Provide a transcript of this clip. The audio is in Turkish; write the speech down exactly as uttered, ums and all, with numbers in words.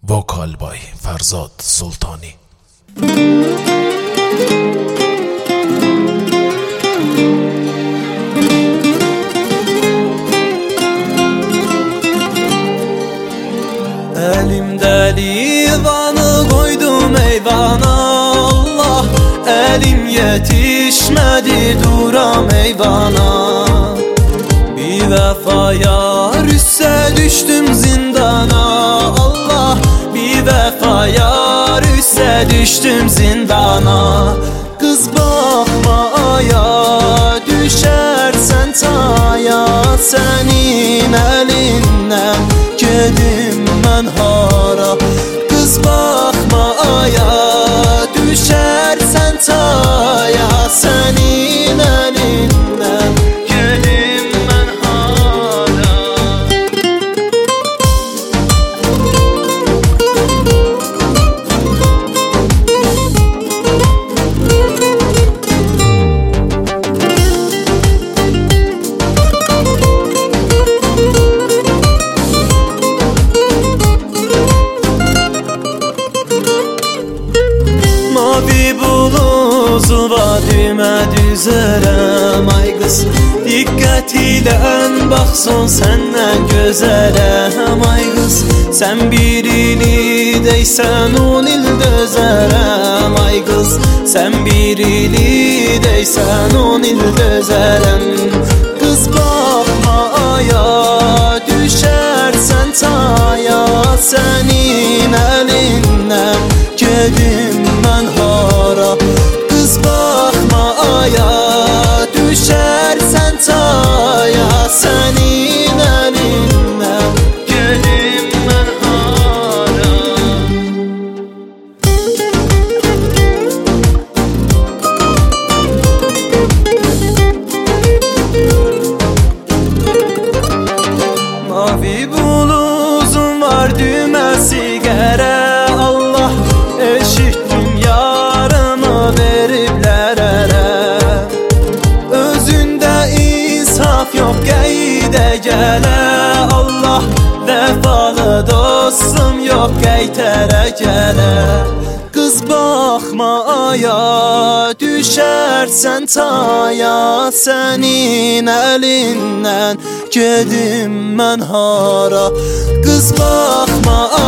Vokal by Ferzad Sultani. Elimde divanı koydum eyvana Allah, elim yetişmedi duram eyvana. Bir vefaya rüsse düştüm zindana Allah, bir vefaya rüsse düştüm zindana. Kız bakma aya, düşersen taya, senin elinden gedim ben hara. Kız bakma aya, düşersen taya, senin elinden gedim ben hara. Mavi buluzu vadime düzerem ay kız, dikkat ile bakson senden güzelem ay kız. Sen birini deysen on il dözerem ay kız, sen birini deysen on il dözerem. Kız bakma aya, düşersen taya, senin elinden gedim ben hara. Kız bakma aya, düşersen taya, senin elinden gedim ben hara. Mavi bluzum var düğmesi gere Allah, eşittim yarımı veribler ere. Özünde insaf yok geyde gele Allah, vefalı dostum yok geytere gele. Kız bakma aya, düşersen taya, senin elinden gedim ben hara. Kız bakma